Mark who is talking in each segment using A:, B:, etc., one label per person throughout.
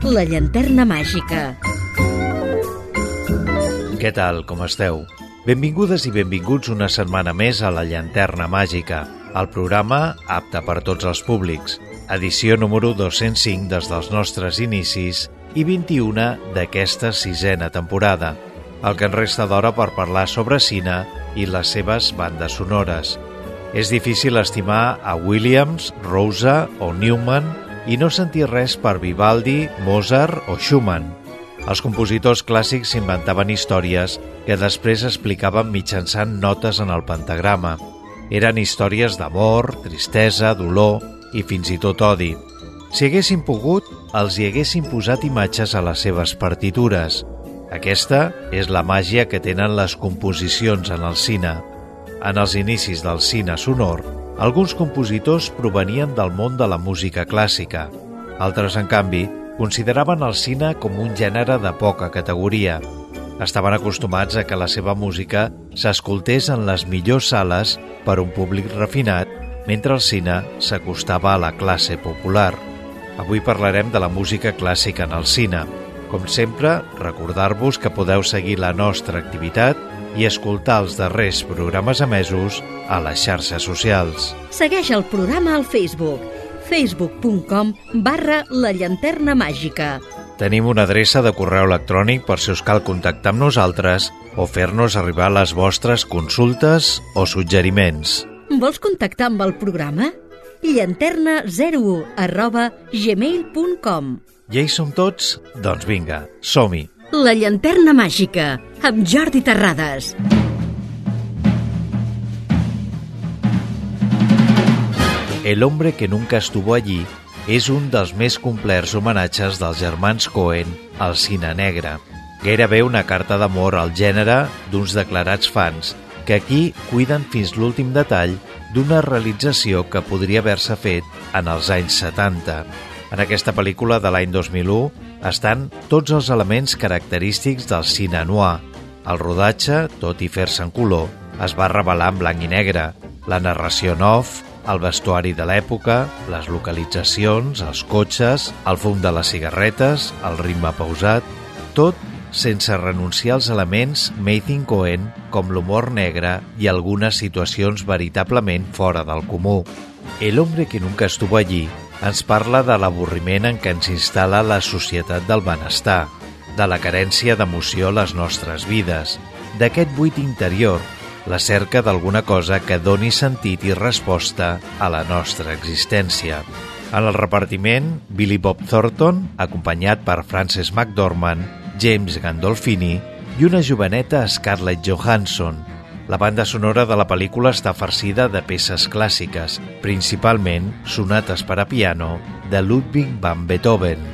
A: La llanterna màgica.
B: Què tal, com esteu? Benvingudes i benvinguts una setmana més a La llanterna màgica, el programa apte per tots els públics, edició número 205 des dels nostres inicis i 21 d'aquesta sisena temporada, el que ens resta d'hora per parlar sobre cine i les seves bandes sonores. És difícil estimar a Williams, Rosa o Newman i no sentir res per Vivaldi, Mozart o Schumann. Els compositors clàssics s'inventaven històries que després explicaven mitjançant notes en el pentagrama. Eren històries d'amor, tristesa, dolor i fins i tot odi. Si haguessin pogut, els hi haguessin posat imatges a les seves partitures. Aquesta és la màgia que tenen les composicions en el cine. En els inicis del cine sonor, alguns compositors provenien del món de la música clàssica. Altres, en canvi, consideraven el cine com un gènere de poca categoria. Estaven acostumats a que la seva música s'escoltés en les millors sales per un públic refinat, mentre el cine s'acostava a la classe popular. Avui parlarem de la música clàssica en el cine. Com sempre, recordar-vos que podeu seguir la nostra activitat i escoltar els darrers programes emesos a les xarxes socials.
A: Segueix el programa al Facebook, facebook.com/La llanterna màgica.
B: Tenim una adreça de correu electrònic per si us cal contactar amb nosaltres o fer-nos arribar les vostres consultes o suggeriments.
A: Vols contactar amb el programa? llanterna01@gmail.com.
B: Ja hi som tots? Doncs vinga, som-hi!
A: La llanterna màgica, amb Jordi Terrades.
B: El hombre que nunca estuvo allí és un dels més complerts homenatges dels germans Coen al cine negre. Gairebé una carta d'amor al gènere d'uns declarats fans que aquí cuiden fins l'últim detall d'una realització que podria haver-se fet en els anys 70. En aquesta pel·lícula de l'any 2001 estan tots els elements característics del cine noir. El rodatge, tot i fer-se en color, es va revelar en blanc i negre. La narració en off, el vestuari de l'època, les localitzacions, els cotxes, el fum de les cigarretes, el ritme pausat, tot sense renunciar als elements made in Coen com l'humor negre i algunes situacions veritablement fora del comú. El hombre que nunca estuvo allí ens parla de l'avorriment en què ens instal·la la societat del benestar, de la carència d'emoció a les nostres vides, d'aquest buit interior, la cerca d'alguna cosa que doni sentit i resposta a la nostra existència. En el repartiment, Billy Bob Thornton, acompanyat per Frances McDormand, James Gandolfini i una joveneta Scarlett Johansson. La banda sonora de la pel·lícula està farcida de peces clàssiques, principalment sonates per a piano de Ludwig van Beethoven.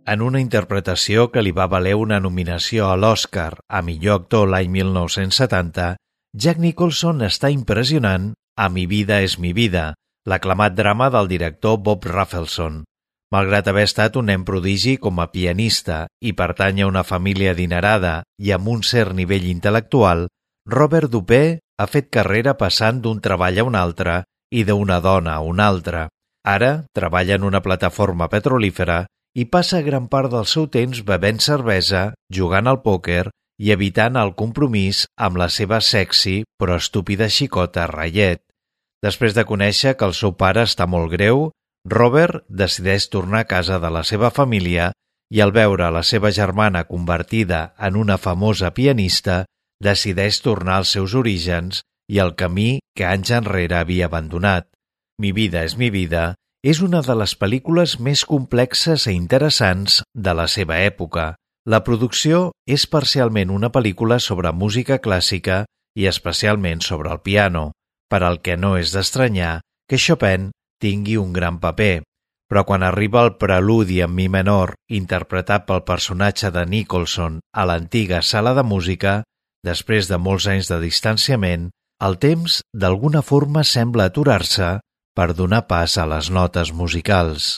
B: En una interpretació que li va valer una nominació a l'Oscar a millor actor l'any 1970, Jack Nicholson està impressionant a Mi vida és mi vida, l'aclamat drama del director Bob Rafelson. Malgrat haver estat un nen prodigi com a pianista i pertany a una família adinerada i amb un cert nivell intel·lectual, Robert Dupé ha fet carrera passant d'un treball a un altre i d'una dona a una altra. Ara treballa en una plataforma petrolífera i passa gran part del seu temps bevent cervesa, jugant al pòquer i evitant el compromís amb la seva sexy però estúpida xicota Rayet. Després de conèixer que el seu pare està molt greu, Robert decideix tornar a casa de la seva família i al veure la seva germana convertida en una famosa pianista, decideix tornar als seus orígens i al camí que anys enrere havia abandonat. Mi vida és mi vida és una de les pel·lícules més complexes i interessants de la seva època. La producció és parcialment una pel·lícula sobre música clàssica i especialment sobre el piano, per al que no és d'estranyar que Chopin tingui un gran paper, però quan arriba el preludi en mi menor interpretat pel personatge de Nicholson a l'antiga sala de música, després de molts anys de distanciament, el temps d'alguna forma sembla aturar-se per donar pas a les notes musicals.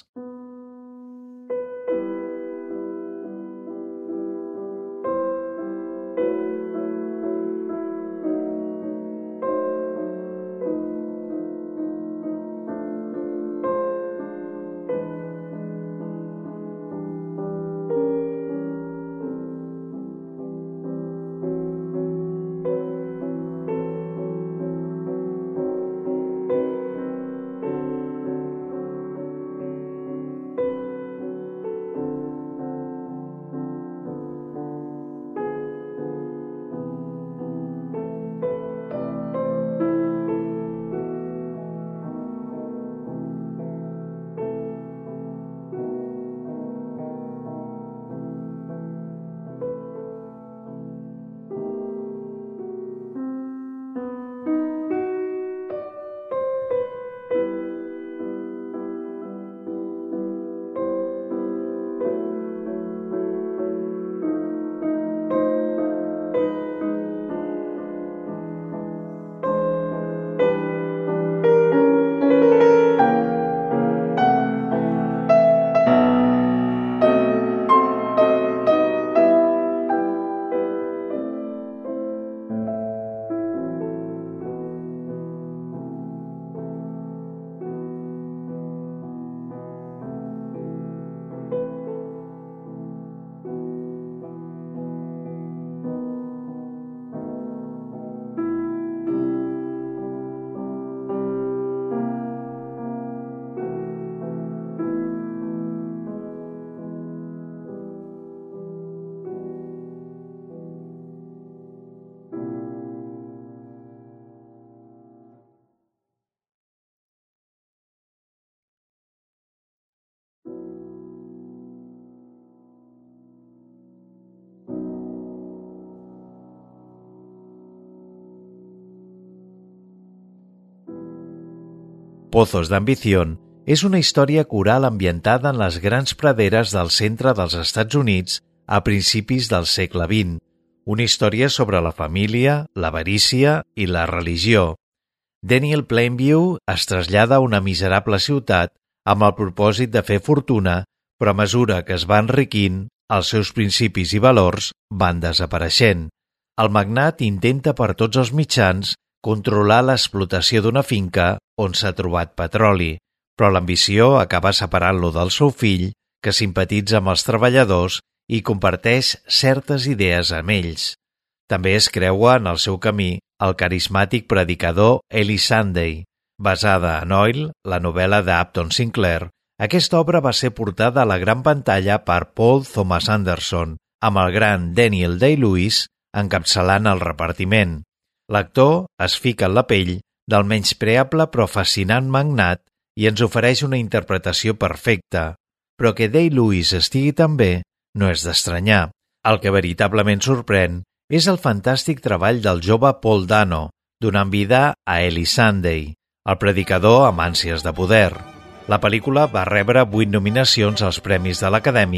B: Pozos d'ambición és una història coral ambientada en les grans praderes del centre dels Estats Units a principis del segle XX, una història sobre la família, l'avarícia i la religió. Daniel Plainview es trasllada a una miserable ciutat amb el propòsit de fer fortuna, però a mesura que es va enriquint, els seus principis i valors van desapareixent. El magnat intenta per tots els mitjans controlar l'explotació d'una finca on s'ha trobat petroli, però l'ambició acaba separant-lo del seu fill, que simpatitza amb els treballadors i comparteix certes idees amb ells. També es creua en el seu camí el carismàtic predicador Eli Sunday. Basada en Oil, la novel·la d'Upton Sinclair, aquesta obra va ser portada a la gran pantalla per Paul Thomas Anderson, amb el gran Daniel Day-Lewis encapçalant el repartiment. L'actor es fica en la pell del menyspreable però fascinant magnat i ens ofereix una interpretació perfecta. Però que Day-Lewis estigui tan bé no és d'estranyar. El que veritablement sorprèn és el fantàstic treball del jove Paul Dano, donant vida a Eli Sunday, el predicador amb ànsies de poder. La pel·lícula va rebre 8 nominacions als Premis de l'Acadèmia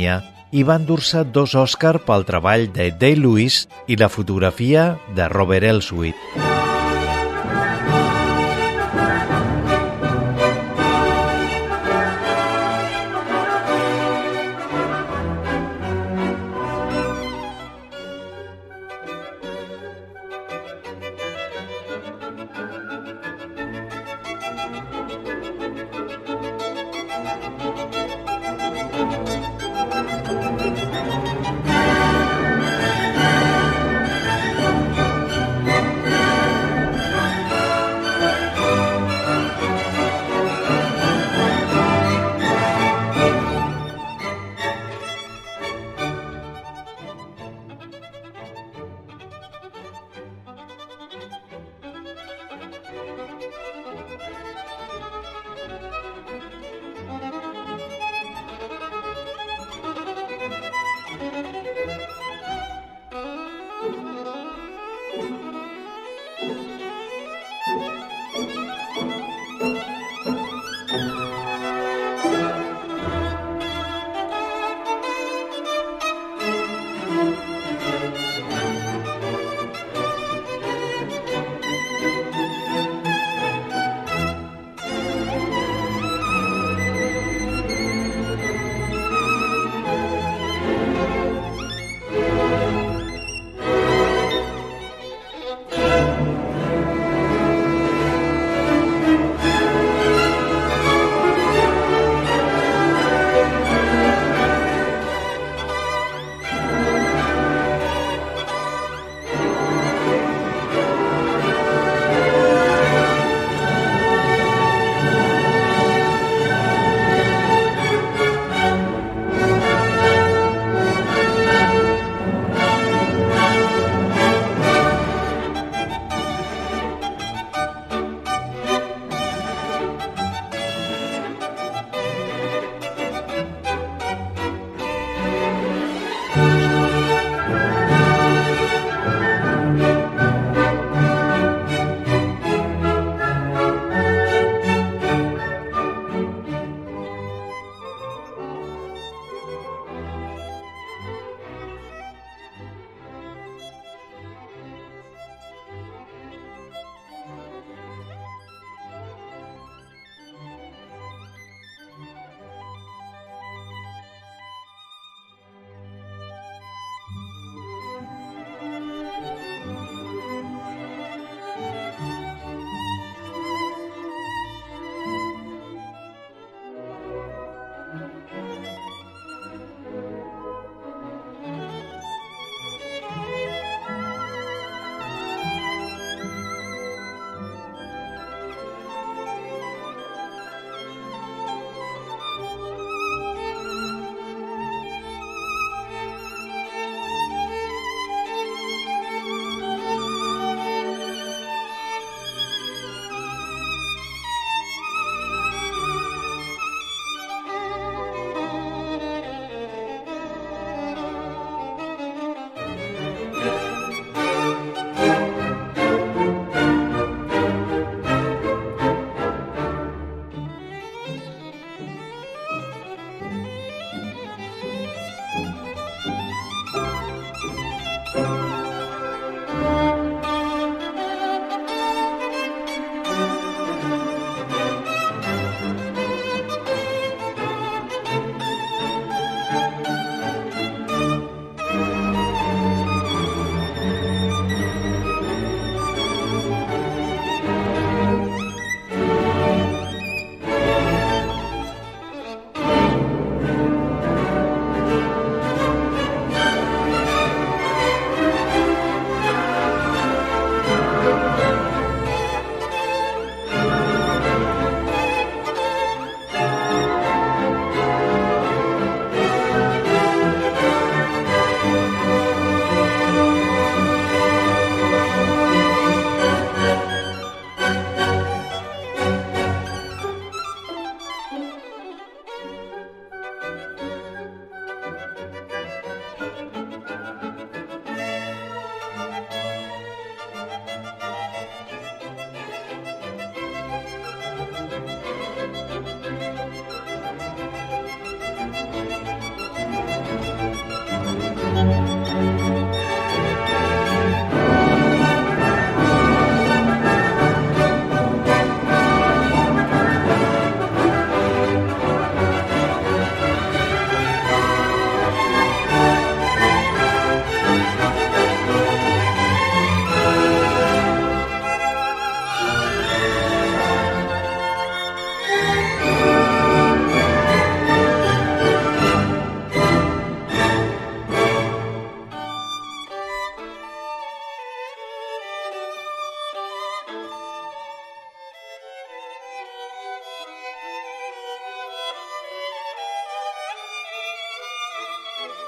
B: i va endur-se 2 Oscar pel treball de Day-Lewis i la fotografia de Robert Elswit.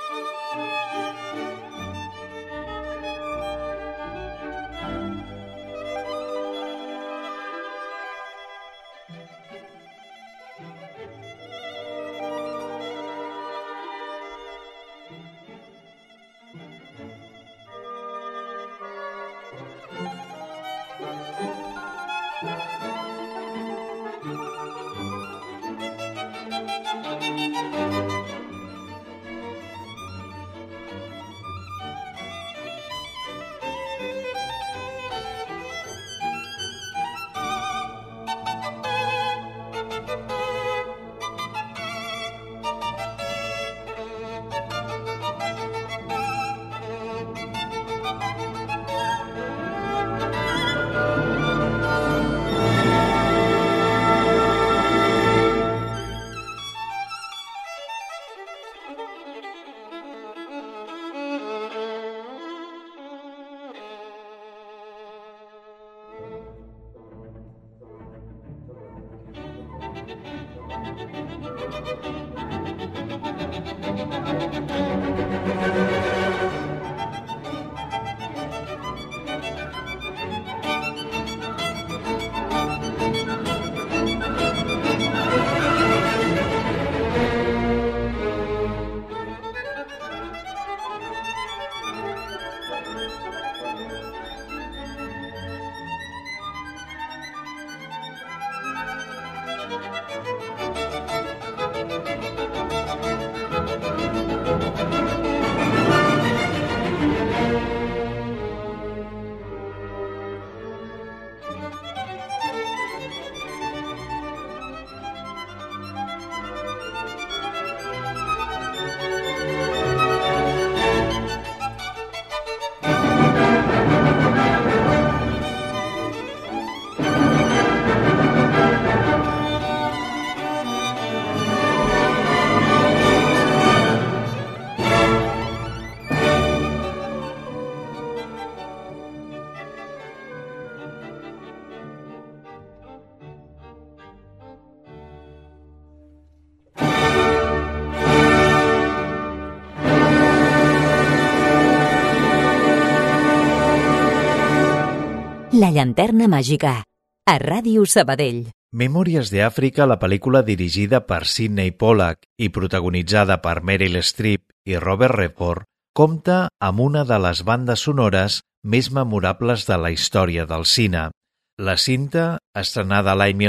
A: La llanterna màgica, a Ràdio Sabadell.
B: Memòries d'Àfrica, la pel·lícula dirigida per Sidney Pollack i protagonitzada per Meryl Streep i Robert Redford, compta amb una de les bandes sonores més memorables de la història del cine. La cinta, estrenada l'any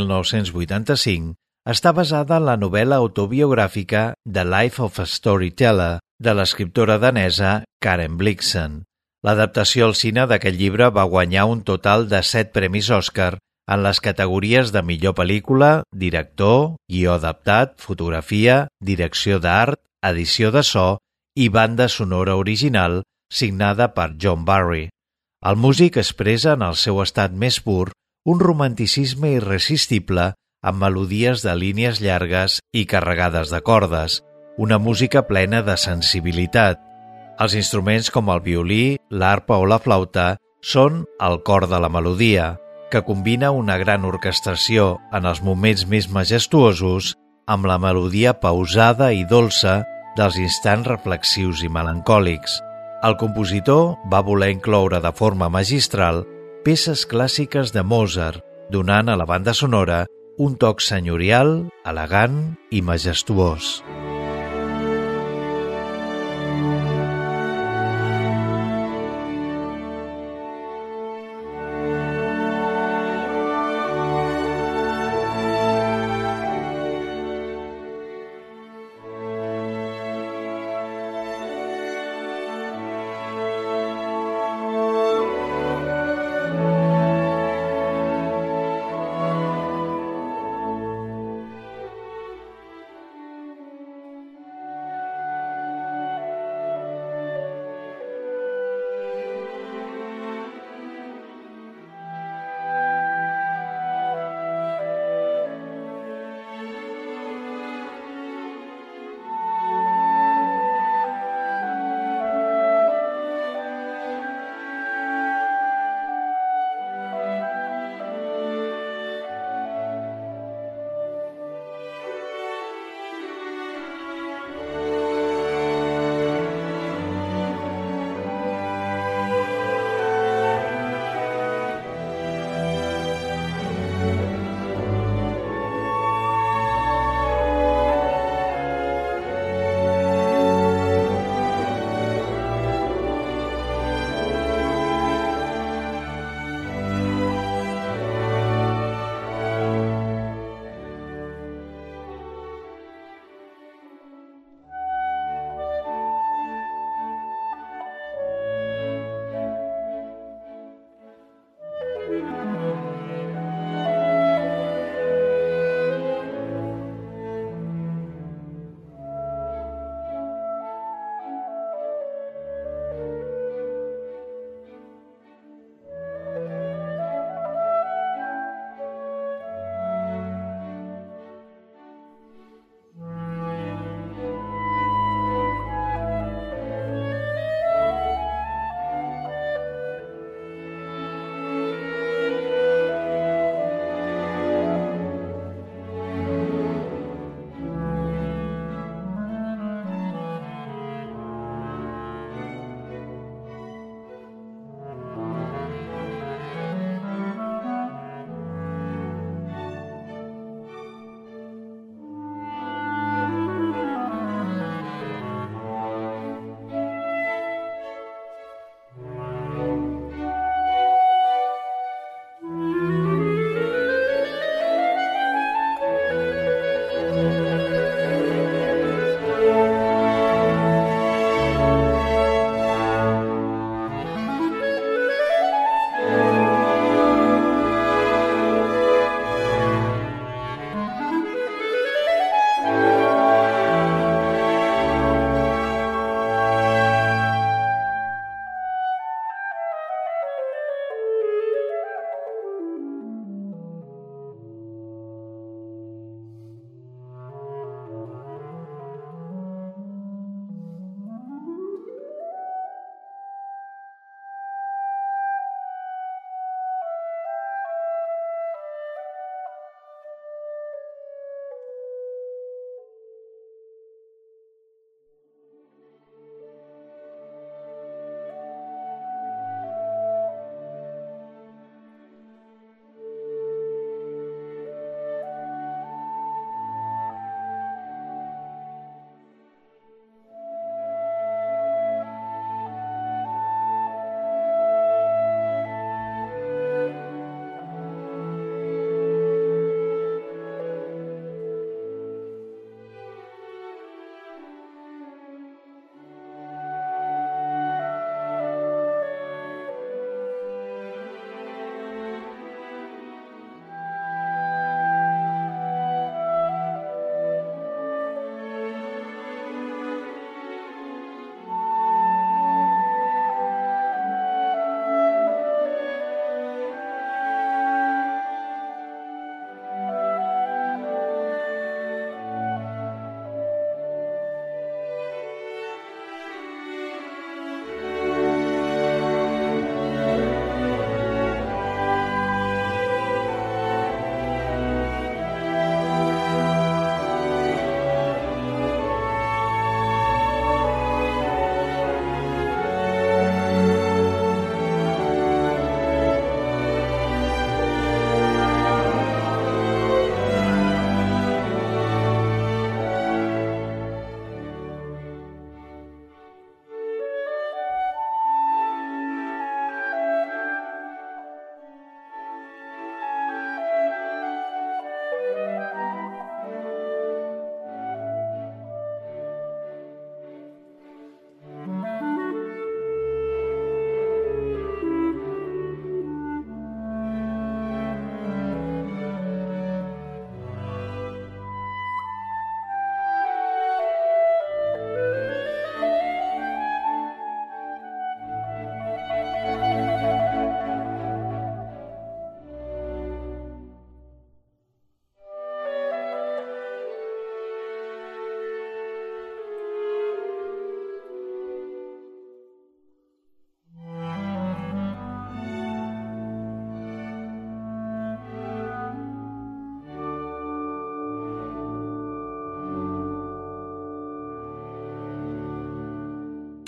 B: 1985, està basada en la novel·la autobiogràfica The Life of a Storyteller de l'escriptora danesa Karen Blixen. L'adaptació al cine d'aquest llibre va guanyar un total de 7 premis Òscar en les categories de millor pel·lícula, director, guió adaptat, fotografia, direcció d'art, edició de so i banda sonora original signada per John Barry. El músic expressa en el seu estat més pur un romanticisme irresistible amb melodies de línies llargues i carregades de cordes, una música plena de sensibilitat. Els instruments com el violí, l'arpa o la flauta són el cor de la melodia, que combina una gran orquestració en els moments més majestuosos amb la melodia pausada i dolça dels instants reflexius i melancòlics. El compositor va voler incloure de forma magistral peces clàssiques de Mozart, donant a la banda sonora un toc senyorial, elegant i majestuós.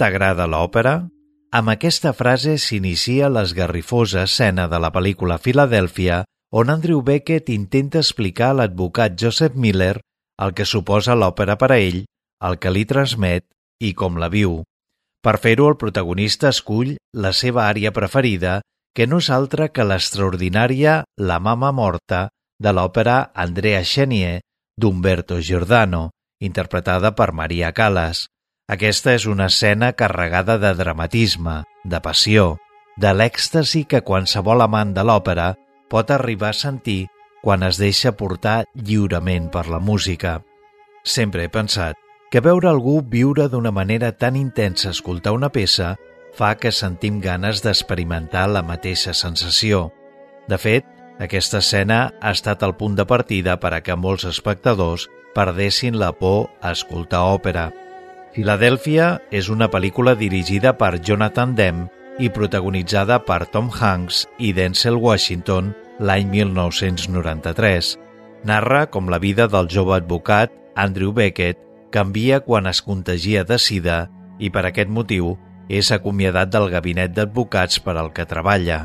B: t'agrada l'òpera? Amb aquesta frase s'inicia l'esgarrifosa escena de la pel·lícula Filadèlfia, on Andrew Beckett intenta explicar a l'advocat Joseph Miller el que suposa l'òpera per a ell, el que li transmet i com la viu. Per fer-ho, el protagonista escull la seva ària preferida, que no és altra que l'extraordinària La Mama Morta de l'òpera Andrea Chenier d'Umberto Giordano, interpretada per Maria Callas. Aquesta és una escena carregada de dramatisme, de passió, de l'èxtasi que qualsevol amant de l'òpera pot arribar a sentir quan es deixa portar lliurement per la música. Sempre he pensat que veure algú viure d'una manera tan intensa escoltar una peça fa que sentim ganes d'experimentar la mateixa sensació. De fet, aquesta escena ha estat el punt de partida per a que molts espectadors perdessin la por a escoltar òpera. Filadèlfia és una pel·lícula dirigida per Jonathan Demme i protagonitzada per Tom Hanks i Denzel Washington l'any 1993. Narra com la vida del jove advocat Andrew Beckett canvia quan es contagia de sida i per aquest motiu és acomiadat del gabinet d'advocats per al que treballa.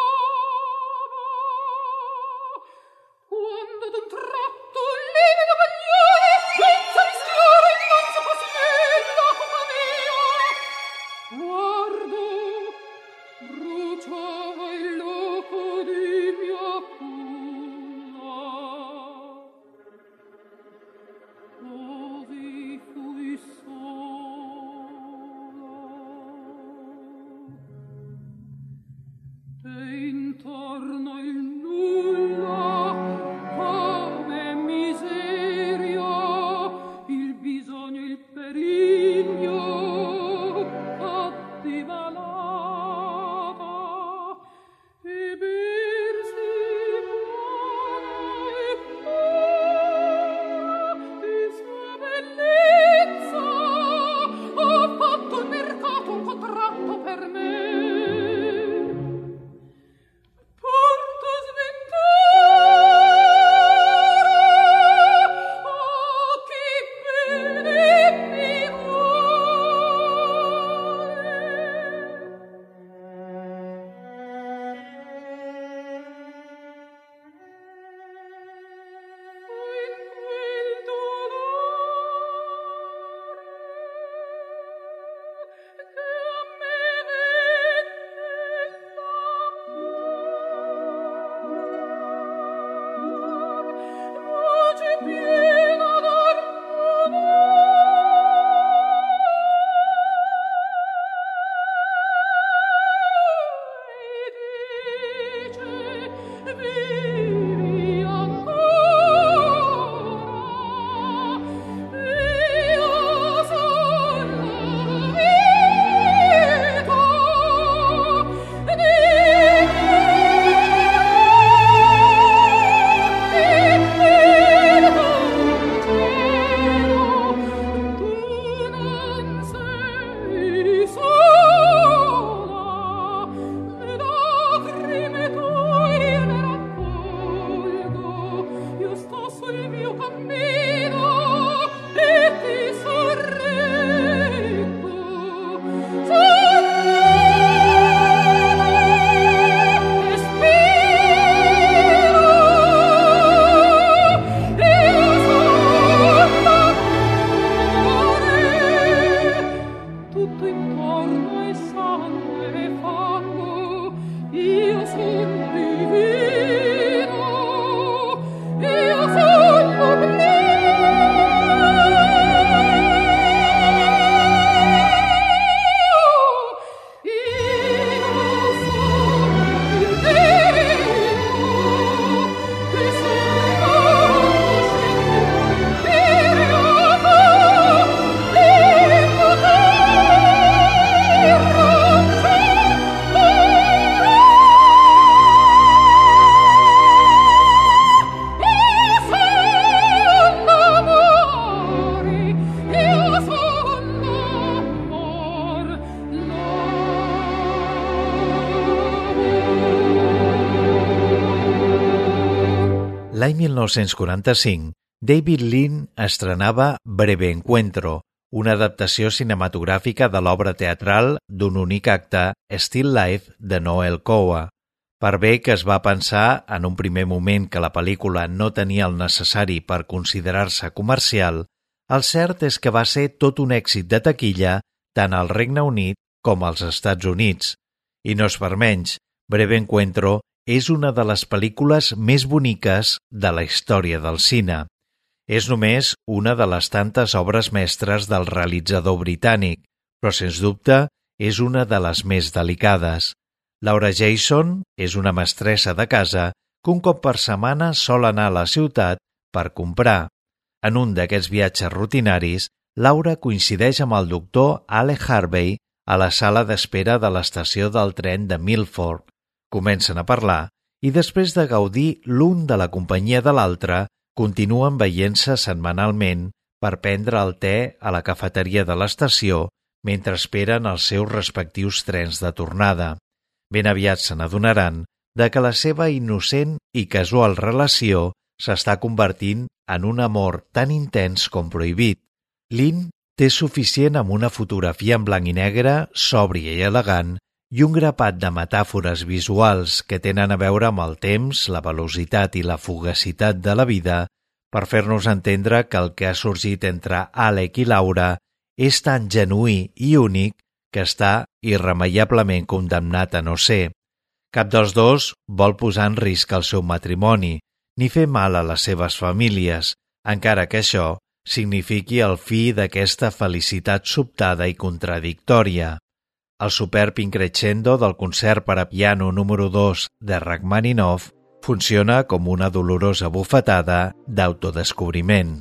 C: Quando d'un tratto livido
B: L'any 1945, David Lean estrenava Breve Encuentro, una adaptació cinematogràfica de l'obra teatral d'un únic acte, Still Life, de Noel Coward. Per bé que es va pensar en un primer moment que la pel·lícula no tenia el necessari per considerar-se comercial, el cert és que va ser tot un èxit de taquilla tant al Regne Unit com als Estats Units. I no és per menys, Breve Encuentro és una de les pel·lícules més boniques de la història del cine. És només una de les tantes obres mestres del realitzador britànic, però sens dubte és una de les més delicades. Laura Jason és una mestressa de casa que un cop per setmana sol anar a la ciutat per comprar. En un d'aquests viatges rutinaris, Laura coincideix amb el doctor Ale Harvey a la sala d'espera de l'estació del tren de Milford. Comencen a parlar i després de gaudir l'un de la companyia de l'altre, continuen veient-se setmanalment per prendre el te a la cafeteria de l'estació mentre esperen els seus respectius trens de tornada. Ben aviat se n'adonaran que la seva innocent i casual relació s'està convertint en un amor tan intens com prohibit. Lynn té suficient amb una fotografia en blanc i negre, sòbria i elegant, i un grapat de metàfores visuals que tenen a veure amb el temps, la velocitat i la fugacitat de la vida per fer-nos entendre que el que ha sorgit entre Alec i Laura és tan genuí i únic que està irremeiablement condemnat a no ser. Cap dels dos vol posar en risc el seu matrimoni, ni fer mal a les seves famílies, encara que això signifiqui el fi d'aquesta felicitat sobtada i contradictòria. El superb increscendo del concert per a piano número 2 de Rachmaninoff funciona com una dolorosa bufetada d'autodescobriment.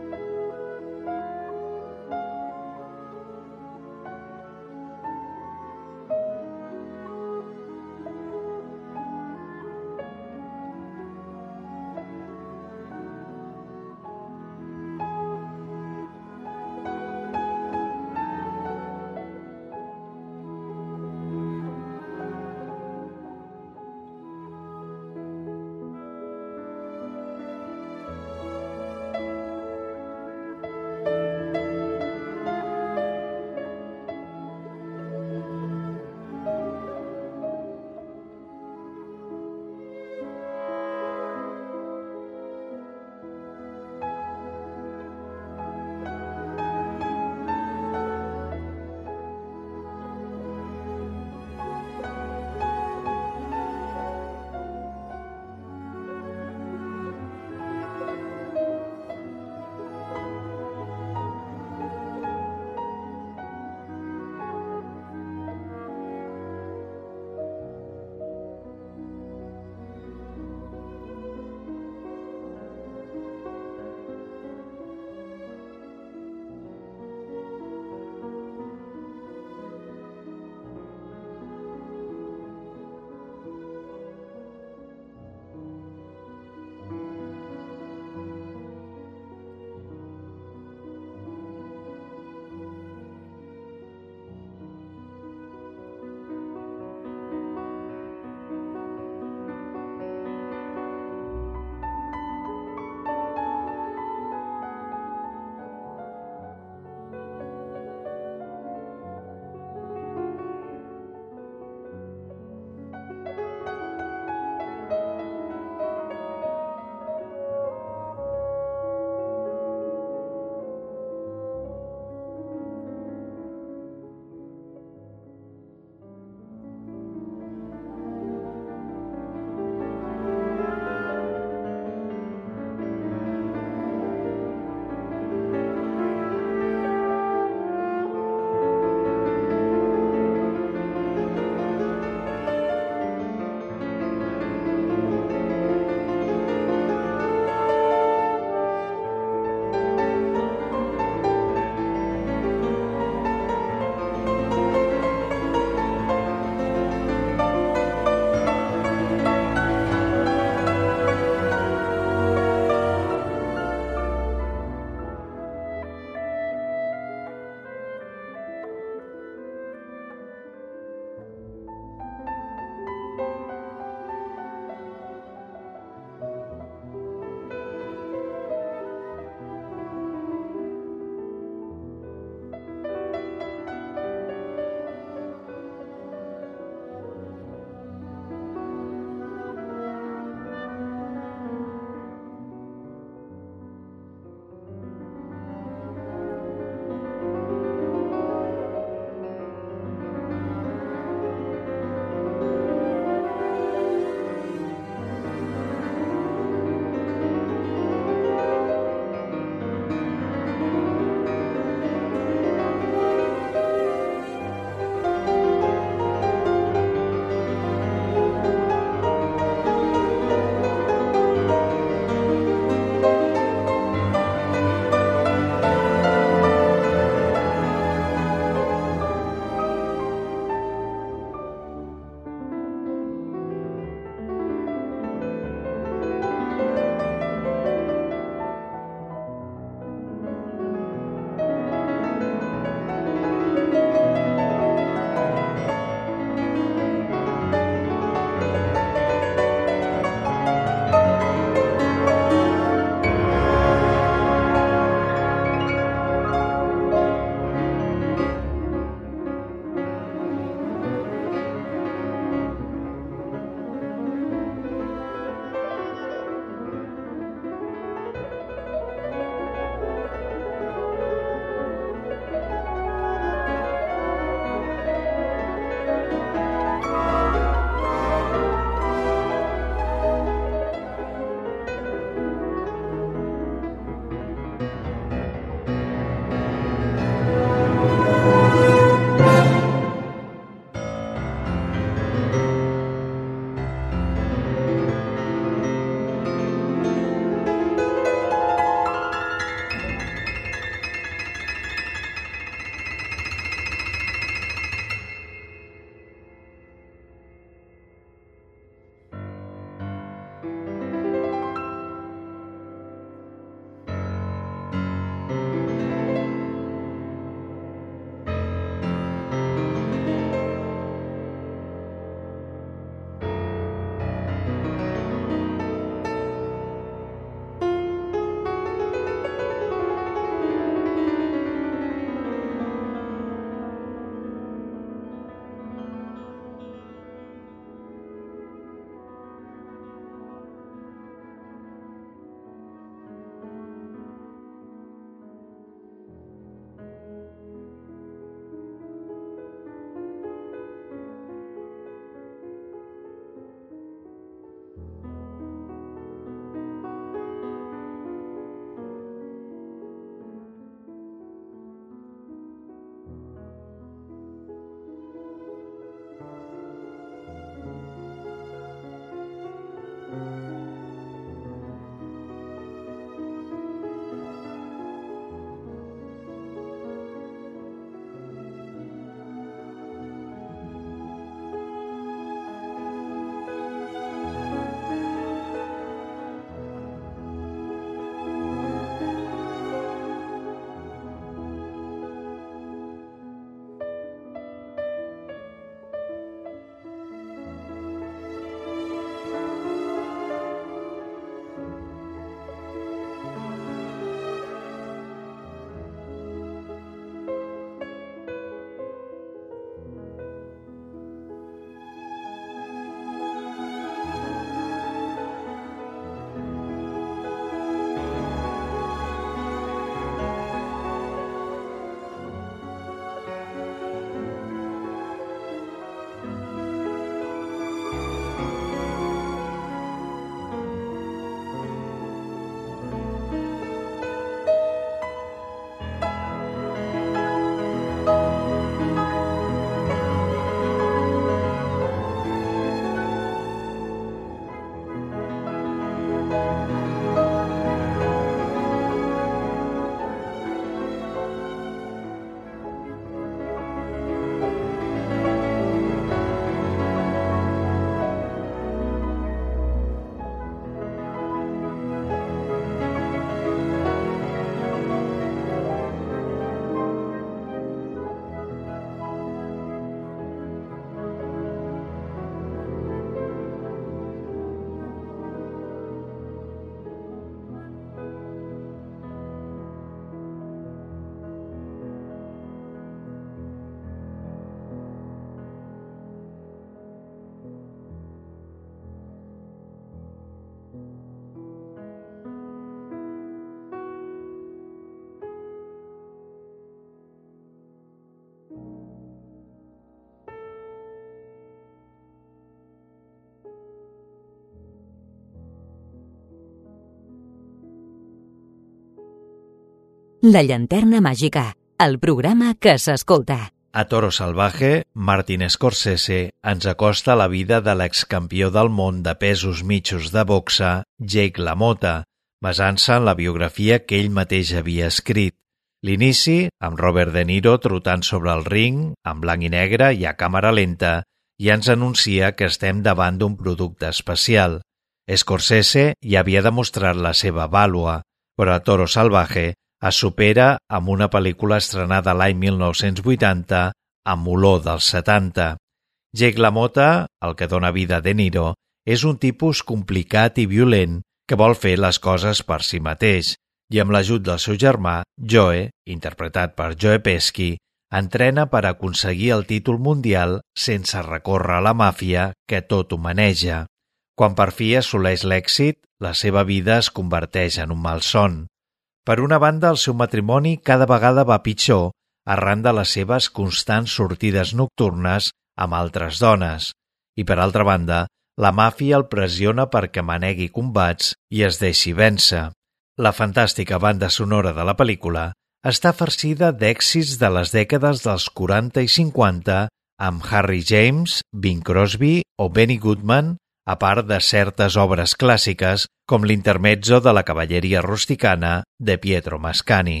A: La llanterna màgica, el programa que s'escolta.
B: A Toro Salvaje, Martin Scorsese ens acosta la vida de l'excampió del món de pesos mitjos de boxa, Jake LaMotta, basant-se en la biografia que ell mateix havia escrit. L'inici, amb Robert De Niro trotant sobre el ring, en blanc i negre i a càmera lenta, ja ens anuncia que estem davant d'un producte especial. Scorsese ja havia demostrat la seva vàlua, però a Toro Salvaje es supera amb una pel·lícula estrenada l'any 1980 amb olor dels 70. Jake LaMotta, el que dona vida a De Niro, és un tipus complicat i violent que vol fer les coses per si mateix i amb l'ajut del seu germà, Joe, interpretat per Joe Pesci, entrena per aconseguir el títol mundial sense recórrer a la màfia que tot ho maneja. Quan per fi assoleix l'èxit, la seva vida es converteix en un malson. Per una banda, el seu matrimoni cada vegada va pitjor arran de les seves constants sortides nocturnes amb altres dones. I per altra banda, la màfia el pressiona perquè manegui combats i es deixi vèncer. La fantàstica banda sonora de la pel·lícula està farcida d'èxits de les dècades dels 40 i 50 amb Harry James, Bing Crosby o Benny Goodman, a part de certes obres clàssiques com l'intermezzo de la cavalleria rusticana de Pietro Mascagni.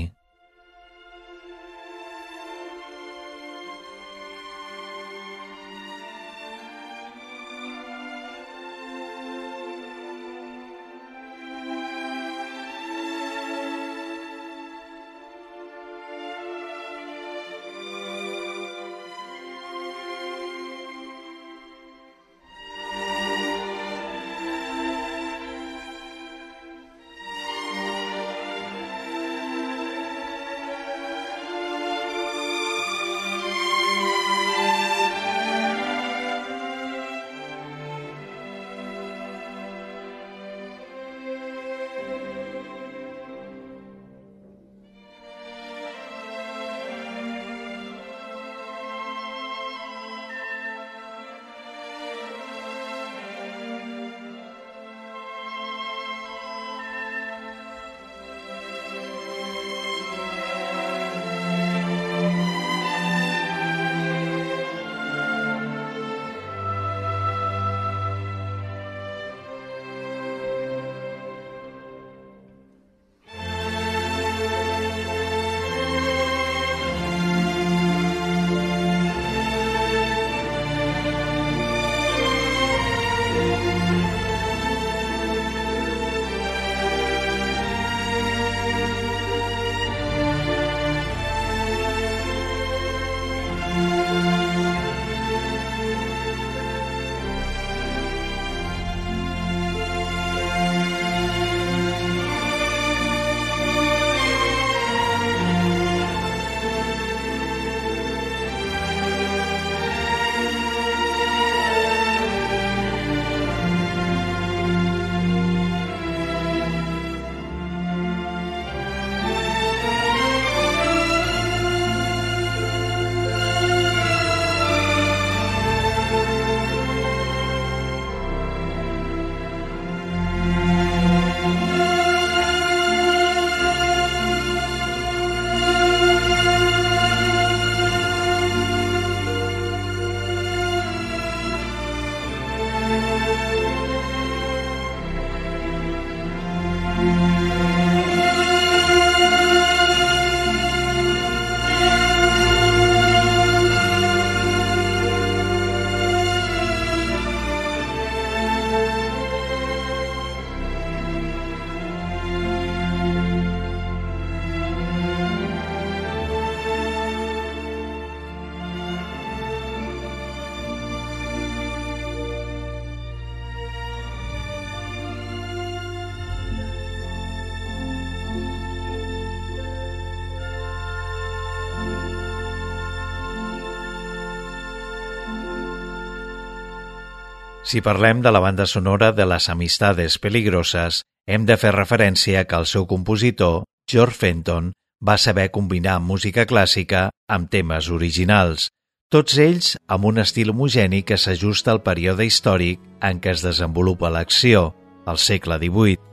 B: Si parlem de la banda sonora de Las Amistades Peligrosas, hem de fer referència que el seu compositor, George Fenton, va saber combinar música clàssica amb temes originals, tots ells amb un estil homogeni que s'ajusta al període històric en què es desenvolupa l'acció, el segle XVIII.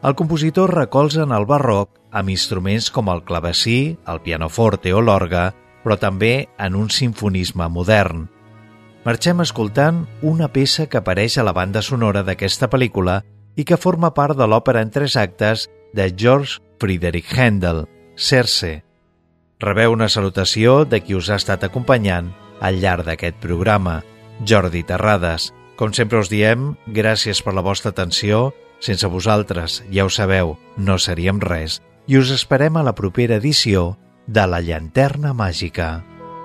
B: El compositor recolza en el barroc amb instruments com el clavecí, el pianoforte o l'orgue, però també en un simfonisme modern. Marxem escoltant una peça que apareix a la banda sonora d'aquesta pel·lícula i que forma part de l'òpera en 3 actes de George Friedrich Händel, Circe. Rebeu una salutació de qui us ha estat acompanyant al llarg d'aquest programa, Jordi Terrades. Com sempre us diem, gràcies per la vostra atenció. Sense vosaltres, ja ho sabeu, no seríem res. I us esperem a la propera edició de La Llanterna Màgica.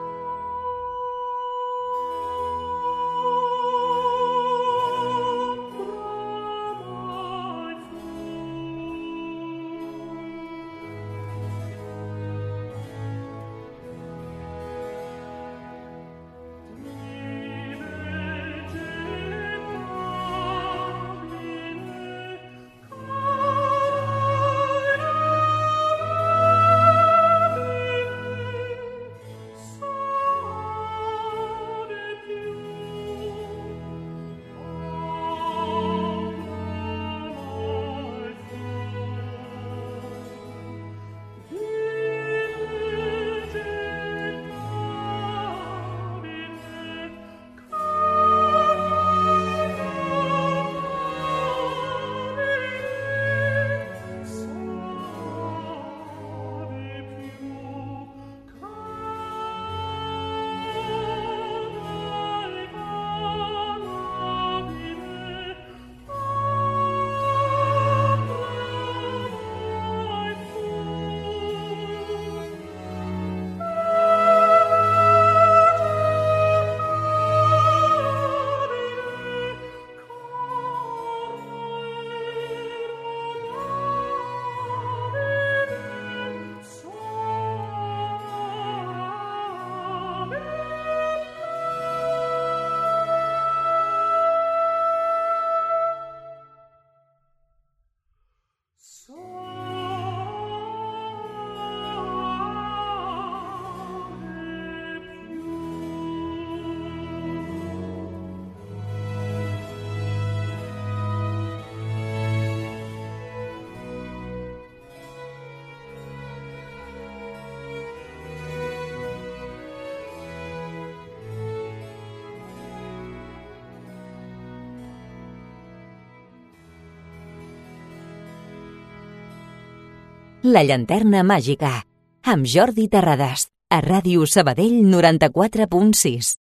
A: La Llanterna Màgica, amb Jordi Terrades, a Ràdio Sabadell 94.6.